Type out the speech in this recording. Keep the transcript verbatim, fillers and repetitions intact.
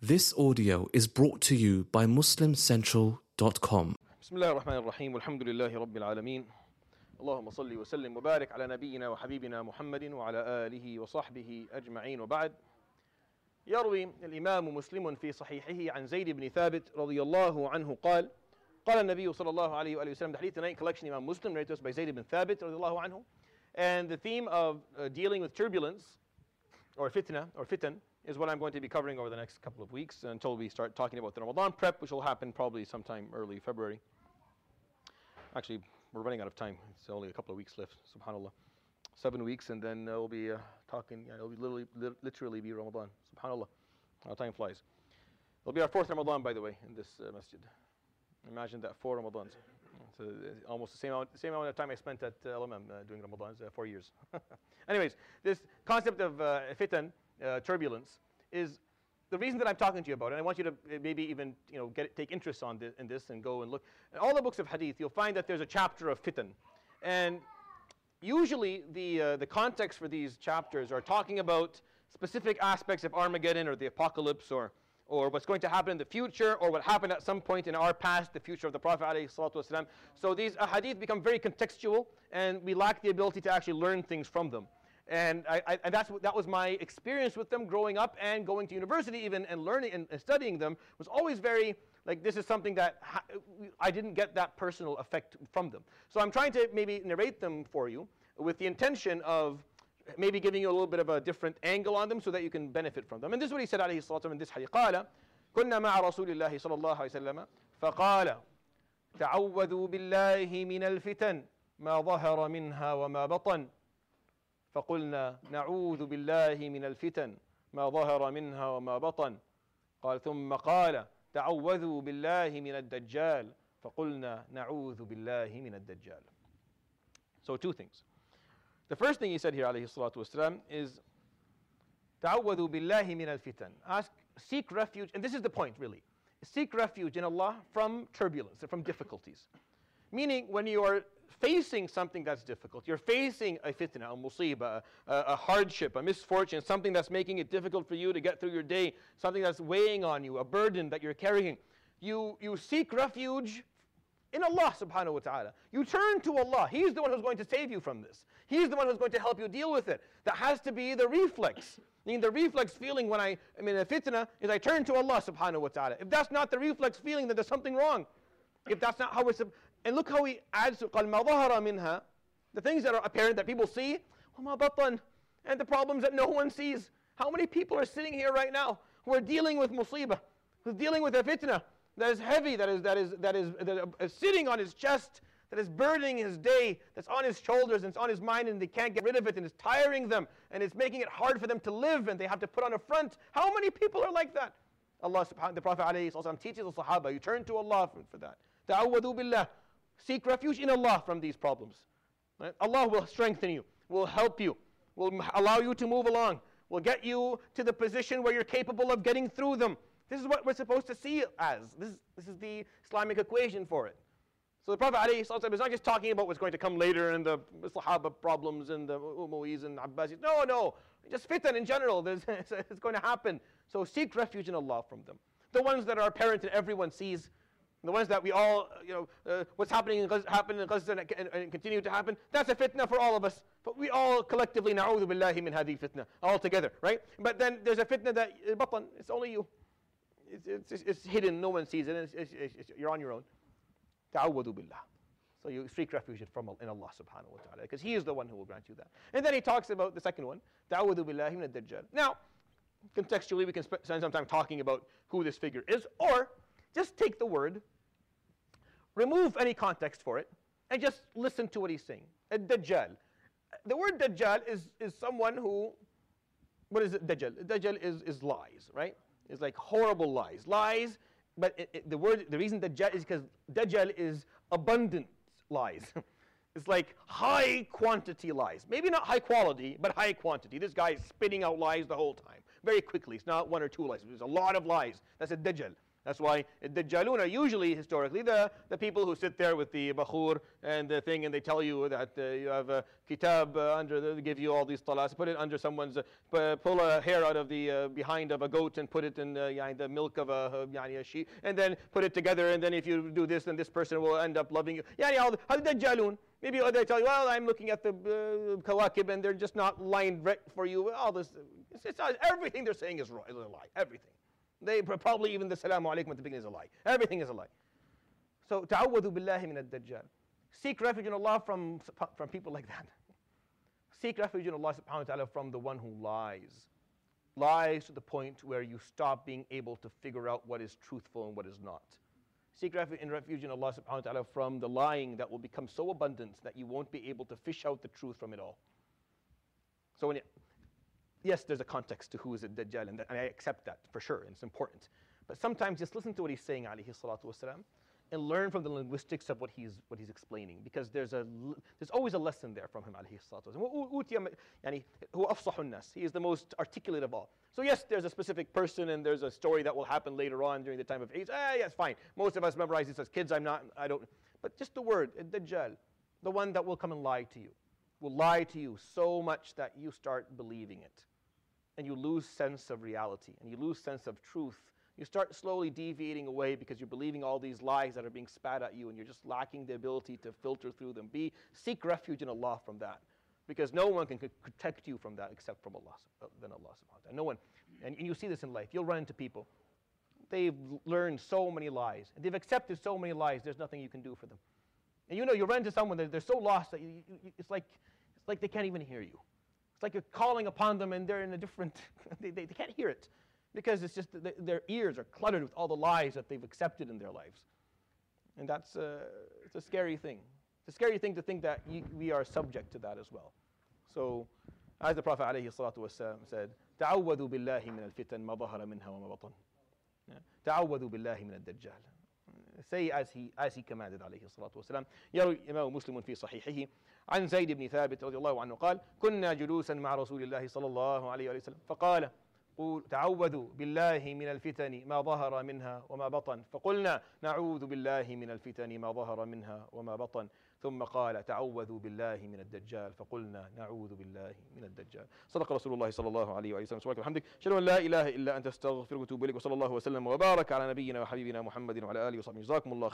This audio is brought to you by Muslim Central dot com. بسم الله الرحمن الرحيم والحمد لله رب العالمين اللهم صل وسلم وبارك على نبينا وحبيبنا محمد وعلى آله وصحبه أجمعين وبعد. يروي الإمام مسلم في صحيحه عن زيد بن ثابت رضي الله عنه قال قال النبي صلى الله عليه وآله وسلم. The hadith tonight collection Imam Muslim narrated by Zayd ibn Thabit رضي الله عنه, and the theme of uh, dealing with turbulence or fitna or fitan is what I'm going to be covering over the next couple of weeks until we start talking about the Ramadan prep, which will happen probably sometime early February. Actually, we're running out of time. It's only a couple of weeks left, subhanAllah. Seven weeks, and then uh, we'll be uh, talking, you know, it'll be literally, li- literally be Ramadan, subhanAllah. How time flies. It'll be our fourth Ramadan, by the way, in this uh, masjid. Imagine that, four Ramadans. So uh, almost the same amount, same amount of time I spent at uh, L M M uh, doing Ramadans, uh, four years. Anyways, this concept of uh, fitan, uh, turbulence, is the reason that I'm talking to you about it. And I want you to maybe even, you know, get take interest on this, in this and go and look. In all the books of hadith, you'll find that there's a chapter of fitan. And usually the, uh, the context for these chapters are talking about specific aspects of Armageddon or the apocalypse or, or what's going to happen in the future or what happened at some point in our past, the future of the Prophet ﷺ. So these ahadith become very contextual, and we lack the ability to actually learn things from them. And, I, I, and that's what, that was my experience with them growing up and going to university even and learning and, and studying them was always very, like, this is something that ha- I didn't get that personal effect from them. So I'm trying to maybe narrate them for you with the intention of maybe giving you a little bit of a different angle on them so that you can benefit from them. And this is what he said alayhi salatu in this hadith. قال كنا مع رسول الله صلى الله عليه وسلم فقال تعوذوا بالله من الفتن ما ظهر منها وما بطن فقلنا نعوذ بالله من الفتن ما ظهر منها وما بطن قال ثم قال تعوذوا بالله من الدجال فقلنا نعوذ بالله من الدجال. So two things. The first thing he said here عليه الصلاة والسلام is تعوذوا بالله من الفتن. Ask, seek refuge, and this is the point really. Seek refuge in Allah from turbulence, from difficulties. Meaning when you are facing something that's difficult, you're facing a fitna, a musibah, a, a hardship, a misfortune, something that's making it difficult for you to get through your day, something that's weighing on you, a burden that you're carrying. You, you seek refuge in Allah subhanahu wa ta'ala. You turn to Allah. He's the one who's going to save you from this. He's the one who's going to help you deal with it. That has to be the reflex. I mean, the reflex feeling when I, I mean, a fitna is I turn to Allah subhanahu wa ta'ala. If that's not the reflex feeling, then there's something wrong. If that's not how we're, and look how he adds to قَالْ مَا ظَهَرَ مِنْهَا, the things that are apparent that people see, وَمَا بَطَنْ, and the problems that no one sees. How many people are sitting here right now who are dealing with musibah, who's dealing with a fitna that is heavy, that is, that is, that is, that is sitting on his chest, that is burdening his day, that's on his shoulders and it's on his mind and they can't get rid of it and it's tiring them and it's making it hard for them to live and they have to put on a front. How many people are like that? Allah subhanahu, the Prophet ﷺ teaches the Sahaba, you turn to Allah for, for that. Ta'awwadu billah. Seek refuge in Allah from these problems. Right? Allah will strengthen you, will help you, will allow you to move along, will get you to the position where you're capable of getting through them. This is what we're supposed to see it as. This is, this is the Islamic equation for it. So the Prophet ﷺ is not just talking about what's going to come later and the Sahaba problems and the Umayyads and Abbasis. No, no. Just fitan in general. There's, it's, it's going to happen. So seek refuge in Allah from them. The ones that are apparent and everyone sees. The ones that we all, you know, uh, what's happening in Gaza, happened in Gaza and, and, and continue to happen, that's a fitna for all of us. But we all collectively, na'udhu billahi min hadhi fitna, all together, right? But then there's a fitna that, batan, it's only you. It's, it's, it's hidden, no one sees it, it's, it's, it's, it's, you're on your own. Ta'awwadu billah. So you seek refuge from in Allah subhanahu wa ta'ala, because He is the one who will grant you that. And then he talks about the second one, ta'awwadu billahi min ad-dajjal. Now, contextually, we can sp- spend some time talking about who this figure is, or just take the word, remove any context for it, and just listen to what he's saying. Ad-Dajjal. The word Dajjal is, is someone who, what is it, Dajjal? Dajjal is, is lies, right? It's like horrible lies. Lies, but it, it, the word, the reason Dajjal is because Dajjal is abundant lies. It's like high quantity lies. Maybe not high quality, but high quantity. This guy is spitting out lies the whole time, very quickly. It's not one or two lies. There's a lot of lies. That's a Dajjal. That's why the Dajjalun are usually, historically, the, the people who sit there with the bakhur and the thing, and they tell you that uh, you have a kitab uh, under, the, they give you all these talas, put it under someone's, uh, pull a hair out of the uh, behind of a goat and put it in uh, yani, the milk of a, yani, a sheep, and then put it together, and then if you do this, then this person will end up loving you. Yani, how the Dajjalun. Maybe they tell you, well, I'm looking at the uh, kawakib, and they're just not lined right for you. All this, it's, it's, everything they're saying is, is a lie. Everything. They probably even the salamu alaikum at the beginning is a lie. Everything is a lie. So ta'awwadhu billahi min ad-dajjal. Seek refuge in Allah from, from people like that. Seek refuge in Allah subhanahu wa ta'ala from the one who lies. Lies to the point where you stop being able to figure out what is truthful and what is not. Seek refuge in, refuge in Allah subhanahu wa ta'ala from the lying that will become so abundant that you won't be able to fish out the truth from it all. So when you, yes, there's a context to who is a Dajjal, and, that, and I accept that for sure, and it's important. But sometimes just listen to what he's saying, alayhi salatu wasalam, and learn from the linguistics of what he's what he's explaining, because there's a there's always a lesson there from him, alayhi salatu wasalam. He is the most articulate of all. So yes, there's a specific person, and there's a story that will happen later on during the time of Eid. Ah, yes, fine. Most of us memorize this as kids. I'm not. I don't. But just the word Dajjal, the one that will come and lie to you, will lie to you so much that you start believing it. And you lose sense of reality, and you lose sense of truth. You start slowly deviating away because you're believing all these lies that are being spat at you, and you're just lacking the ability to filter through them. Be, seek refuge in Allah from that, because no one can protect you from that except from Allah, than Allah subhanahu wa ta'ala. No one, and, and you see this in life. You'll run into people. They've learned so many lies, and they've accepted so many lies, there's nothing you can do for them. And you know, you run into someone that they're so lost that you, you, it's like it's like they can't even hear you. It's like you're calling upon them and they're in a different, they, they, they can't hear it, because it's just the, their ears are cluttered with all the lies that they've accepted in their lives. And that's uh, it's a scary thing. It's a scary thing to think that you, we are subject to that as well. So, as the Prophet alayhi salatu wasalam said, تعوذوا بالله من الفتن ما ظهر منها وما بطن. تعوذوا بالله من الدجال. Say as he as he commanded عليه الصلاة والسلام. يروي الإمام مسلم في صحيحه عن زيد بن ثابت رضي الله عنه قال: كنا جلوسا مع رسول الله صلى الله عليه وسلم فقال: تعوذوا بالله من الفتن ما ظهر منها وما بطن. فقلنا: نعوذ بالله من الفتن ما ظهر منها وما بطن. ثم قال: تعوذوا بالله من الدجال. فقلنا: نعوذ بالله من الدجال. صدق رسول الله صلى الله عليه وسلم. سبحانك وبحمدك أشهد أن لا إله إلا أنت أستغفرك وأتوب إليك. وصلى الله وسلم وبارك على نبينا وحبيبنا محمد وعلى آله وصحبه. جزاكم الله